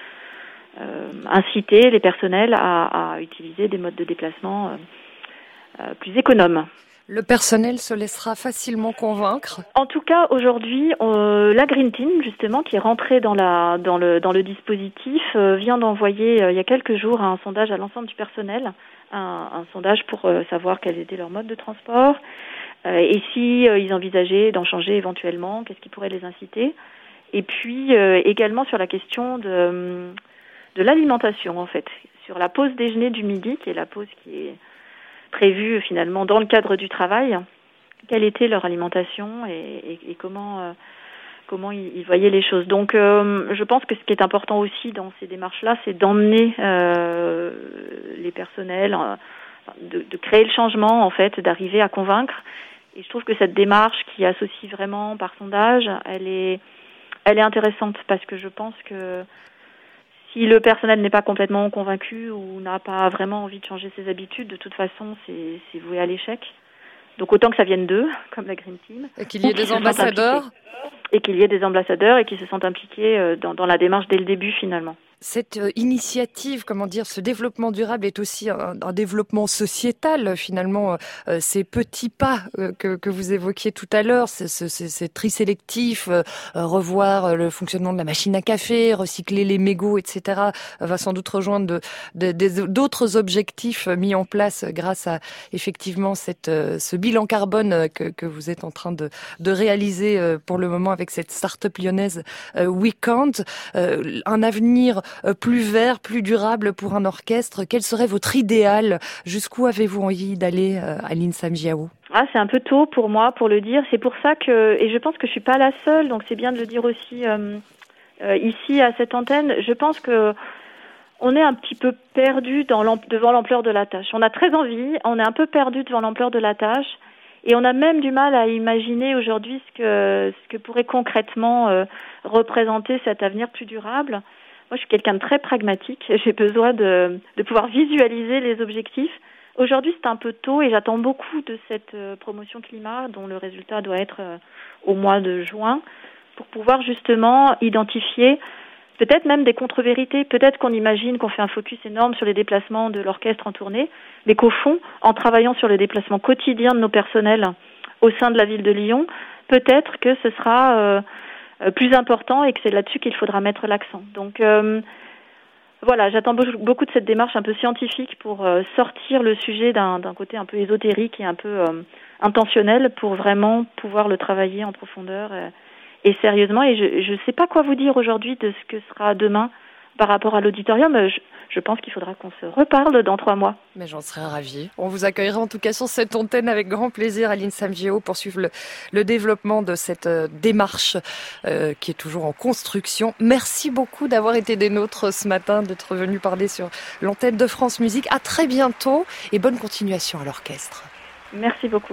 inciter les personnels à utiliser des modes de déplacement plus économes. Le personnel se laissera facilement convaincre. En tout cas, aujourd'hui, la Green Team, justement, qui est rentrée dans le dispositif, vient d'envoyer il y a quelques jours un sondage à l'ensemble du personnel, un sondage pour savoir quel était leur mode de transport et si ils envisageaient d'en changer éventuellement, qu'est-ce qui pourrait les inciter. Et puis également sur la question de l'alimentation, en fait, sur la pause déjeuner du midi, qui est la pause qui est prévue finalement dans le cadre du travail, quelle était leur alimentation et comment ils voyaient les choses. Donc je pense que ce qui est important aussi dans ces démarches-là, c'est d'emmener les personnels, de créer le changement, en fait, d'arriver à convaincre. Et je trouve que cette démarche qui associe vraiment par sondage, elle est intéressante parce que je pense que si le personnel n'est pas complètement convaincu ou n'a pas vraiment envie de changer ses habitudes, de toute façon, c'est voué à l'échec. Donc autant que ça vienne d'eux, comme la Green Team. Et qu'il y ait des ambassadeurs. Et qu'il y ait des ambassadeurs et qui se sentent impliqués dans la démarche dès le début, finalement. Cette initiative, ce développement durable est aussi un développement sociétal, finalement. Ces petits pas que vous évoquiez tout à l'heure, c'est tri sélectif, revoir le fonctionnement de la machine à café, recycler les mégots, etc., va sans doute rejoindre d'autres objectifs mis en place grâce à effectivement ce bilan carbone que vous êtes en train de réaliser pour le moment avec cette start-up lyonnaise WeCount. Un avenir plus vert, plus durable pour un orchestre. Quel serait votre idéal? Jusqu'où avez-vous envie d'aller, Aline Samjiao? C'est un peu tôt pour moi pour le dire. C'est pour ça et je pense que je suis pas la seule, donc c'est bien de le dire aussi ici à cette antenne. Je pense que on est un petit peu perdu devant l'ampleur de la tâche. On a très envie, on est un peu perdu devant l'ampleur de la tâche. Et on a même du mal à imaginer aujourd'hui ce que pourrait concrètement représenter cet avenir plus durable. Moi, je suis quelqu'un de très pragmatique. J'ai besoin de pouvoir visualiser les objectifs. Aujourd'hui, c'est un peu tôt et j'attends beaucoup de cette promotion climat dont le résultat doit être au mois de juin pour pouvoir justement identifier peut-être même des contre-vérités. Peut-être qu'on imagine qu'on fait un focus énorme sur les déplacements de l'orchestre en tournée, mais qu'au fond, en travaillant sur les déplacements quotidiens de nos personnels au sein de la ville de Lyon, peut-être que ce sera plus important et que c'est là-dessus qu'il faudra mettre l'accent. Donc voilà, j'attends beaucoup de cette démarche un peu scientifique pour sortir le sujet d'un côté un peu ésotérique et un peu intentionnel pour vraiment pouvoir le travailler en profondeur et sérieusement. Et je ne sais pas quoi vous dire aujourd'hui de ce que sera demain par rapport à l'auditorium. Je pense qu'il faudra qu'on se reparle dans 3 mois. Mais j'en serais ravie. On vous accueillera en tout cas sur cette antenne avec grand plaisir, Aline Samgeo, pour suivre le développement de cette démarche qui est toujours en construction. Merci beaucoup d'avoir été des nôtres ce matin, d'être venu parler sur l'antenne de France Musique. À très bientôt et bonne continuation à l'orchestre. Merci beaucoup.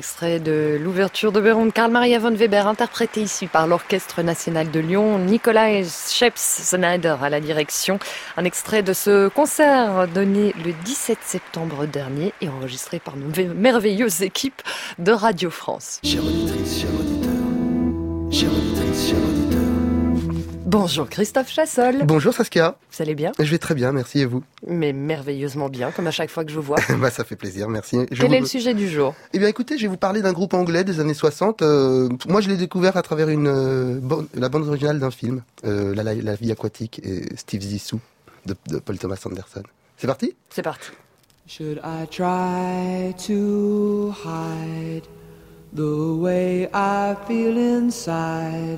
extrait de l'ouverture d'Oberon, Carl Maria von Weber, interprété ici par l'Orchestre National de Lyon, Nikolai Scheps-Snyder à la direction. Un extrait de ce concert donné le 17 septembre dernier et enregistré par nos merveilleuses équipes de Radio France. Chère auditrice, cher auditeur, chère auditrice, cher auditeur. Bonjour Christophe Chassol. Bonjour Saskia. Vous allez bien ? Je vais très bien, merci, et vous ? Mais merveilleusement bien, comme à chaque fois que je vous vois. Ça fait plaisir, merci. Quel est le sujet du jour ? Eh bien écoutez, je vais vous parler d'un groupe anglais des années 60. Moi je l'ai découvert à travers la bande originale d'un film, La vie aquatique, et Steve Zissou, de Paul Thomas Anderson. C'est parti ? C'est parti. Should I try to hide the way I feel inside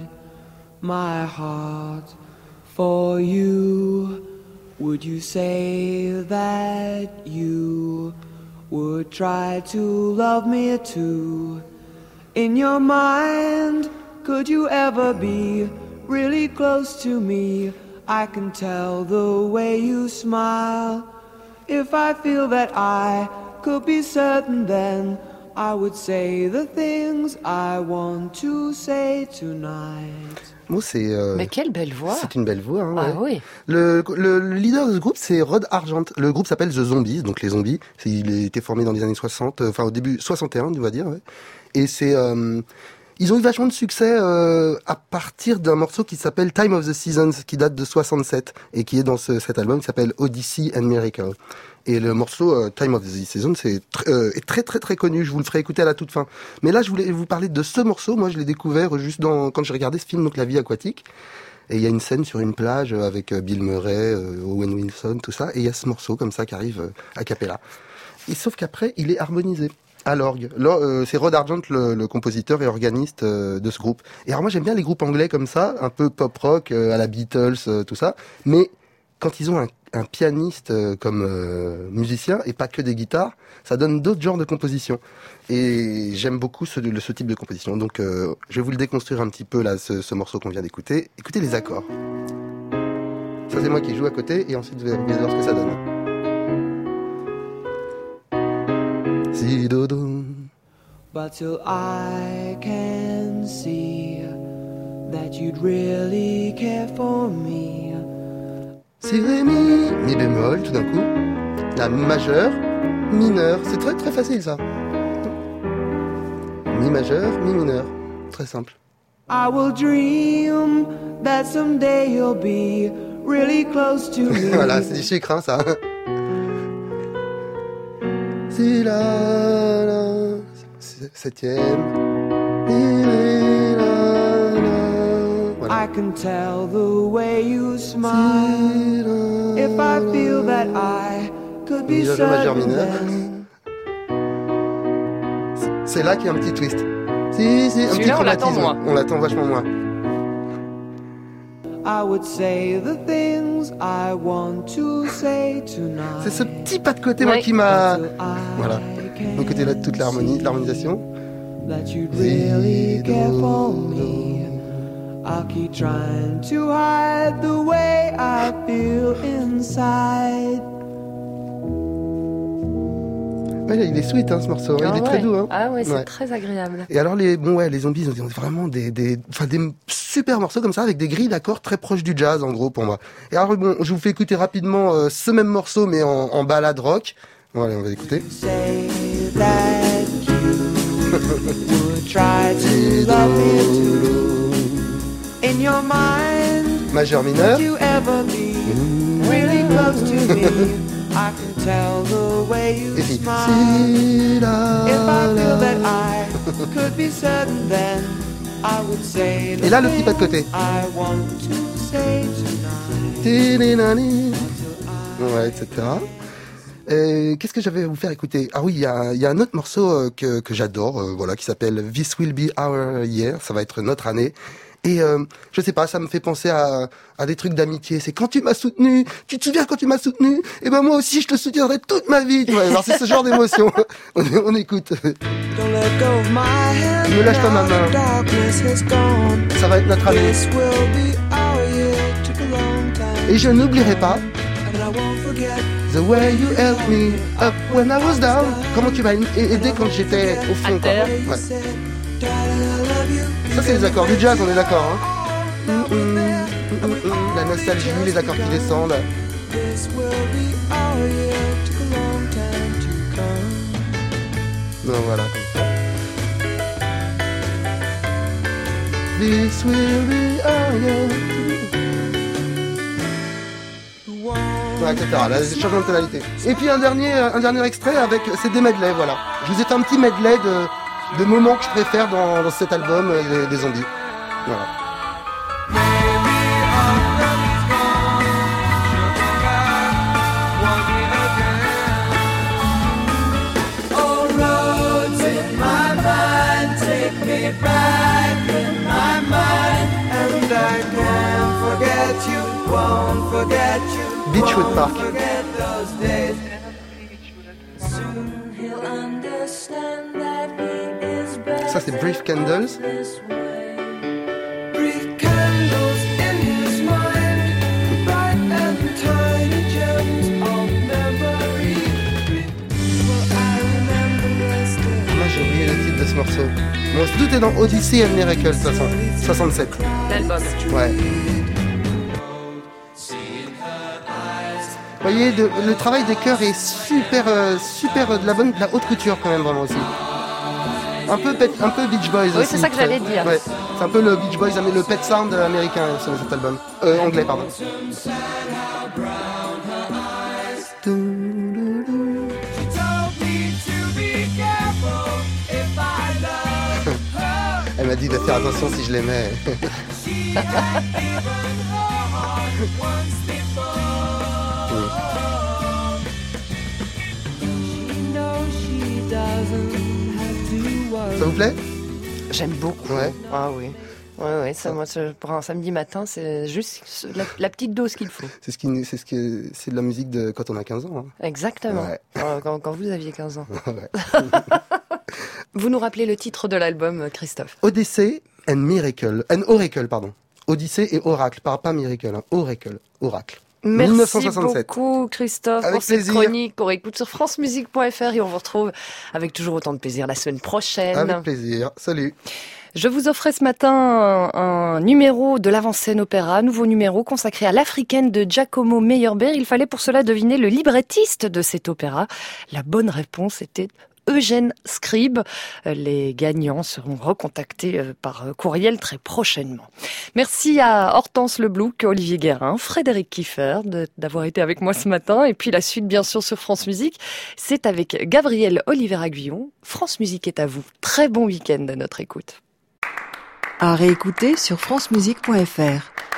my heart for you? Would you say that you would try to love me too? In your mind, could you ever be really close to me? I can tell the way you smile. If I feel that I could be certain, then I would say the things I want to say tonight. Bon, mais quelle belle voix! C'est une belle voix, hein, ah ouais. Oui. Le leader de ce groupe, c'est Rod Argent. Le groupe s'appelle The Zombies, donc les zombies. Il a été formé dans les années 60, au début 61, on va dire. Ouais. Et ils ont eu vachement de succès à partir d'un morceau qui s'appelle Time of the Seasons, qui date de 67 et qui est dans cet album qui s'appelle Odyssey and Miracle. Et le morceau Time of the Seasons est très très très connu. Je vous le ferai écouter à la toute fin. Mais là, je voulais vous parler de ce morceau. Moi, je l'ai découvert juste quand j'ai regardé ce film, donc La vie aquatique. Et il y a une scène sur une plage avec Bill Murray, Owen Wilson, tout ça. Et il y a ce morceau comme ça qui arrive a cappella. Et sauf qu'après, il est harmonisé à l'orgue. C'est Rod Argent, le compositeur et organiste de ce groupe. Et alors moi, j'aime bien les groupes anglais comme ça, un peu pop-rock, à la Beatles, tout ça. Mais quand ils ont un pianiste comme musicien, et pas que des guitares, ça donne d'autres genres de composition. Et j'aime beaucoup ce type de composition. Donc je vais vous le déconstruire un petit peu, là, ce morceau qu'on vient d'écouter. Écoutez les accords. Ça, c'est moi qui joue à côté, et ensuite vous allez voir ce que ça donne. Si dodo. But till I can see that you'd really care for me. Si ré mi bémol tout d'un coup, la majeur, mineur, c'est très très facile ça. Mi majeur, mi mineur, très simple. I will dream that someday you'll be really close to me. Voilà, c'est du sucre, hein, ça. Si la septième. I can tell the way you smile. If I feel that I could be certain. C'est là qu'il y a un petit twist. Si, un petit on l'attend moins. On l'attend vachement moins. I would say the things I want to say tonight. C'est ce petit pas de côté moi qui m'a. Voilà. Donc côté là toute l'harmonisation. That you'd really care for me. I'll keep trying to hide the way I feel inside. Ouais, il est sweet hein, ce morceau, il est très doux. Hein. Ah ouais, c'est très agréable. Et alors les zombies ils ont vraiment des super morceaux comme ça avec des grilles d'accords très proches du jazz en gros pour moi. Et alors bon, je vous fais écouter rapidement ce même morceau mais en ballade rock. Voilà, on va écouter. In your mind, majeur mineur. Would you ever be really close to me? I can tell the way you smile. If I feel that I could be certain, then I would say the et là le petit pas de côté. I want to say tonight. Ouais, etc. Qu'est-ce que j'avais à vous faire écouter? Ah oui, il y a un autre morceau que j'adore, voilà, qui s'appelle This Will Be Our Year. Ça va être notre année. Et je sais pas, ça me fait penser à des trucs d'amitié. C'est quand tu m'as soutenu, tu te souviens quand tu m'as soutenu? Et ben moi aussi je te soutiendrai toute ma vie. Ouais, alors c'est ce genre d'émotion. On écoute. Ne lâche pas ma main. Ça va être notre année. Et je n'oublierai pas The way you helped me up when I was down. Comment tu m'as aidé quand j'étais au fond, quoi. Ouais. Ça, c'est les accords du jazz, on est d'accord, hein. La nostalgie, les accords qui descendent. Non, voilà, comme ça. This will be our year. Ouais, etc. Là, c'est changement de tonalité. Et puis un dernier extrait avec, c'est des medley, voilà. Je vous ai fait un petit medley de moments que je préfère dans cet album des zombies. Voilà. Beechwood Park. Ça c'est Brief Candles. Moi j'ai oublié le titre de ce morceau. Bon, tout est dans Odyssey and Miracle, de toute façon. 67. L'album. Ouais. Vous voyez, le travail des chœurs est super de la haute couture quand même, vraiment aussi. Un peu Beach Boys aussi. Oui, c'est ça que j'allais dire. Ouais, c'est un peu le Beach Boys, le Pet Sound américain sur cet album. Anglais, pardon. Elle m'a dit de faire attention si je l'aimais. Ça vous plaît? J'aime beaucoup. Ouais. Ah oui. Ouais, ça, moi, pour un samedi matin, c'est juste la petite dose qu'il faut. C'est de la musique de quand on a 15 ans. Hein. Exactement. Ouais. Quand vous aviez 15 ans. Ouais. Vous nous rappelez le titre de l'album, Christophe? Odyssey and Oracle, pardon. Odyssée et Oracle, pas Miracle, hein. Oracle. Merci 1967. beaucoup Christophe avec pour cette plaisir. chronique qu'on réécoute sur francemusique.fr et on vous retrouve avec toujours autant de plaisir la semaine prochaine. Avec plaisir. Salut. Je vous offrais ce matin un numéro de l'avant-scène opéra, nouveau numéro consacré à l'Africaine de Giacomo Meyerbeer. Il fallait pour cela deviner le librettiste de cet opéra. La bonne réponse était Eugène Scribe. Les gagnants seront recontactés par courriel très prochainement. Merci à Hortense Leblouc, Olivier Guérin, Frédéric Kieffer d'avoir été avec moi ce matin. Et puis la suite, bien sûr, sur France Musique, c'est avec Gabriel Oliveira-Guyon. France Musique est à vous. Très bon week-end à notre écoute. À réécouter sur francemusique.fr.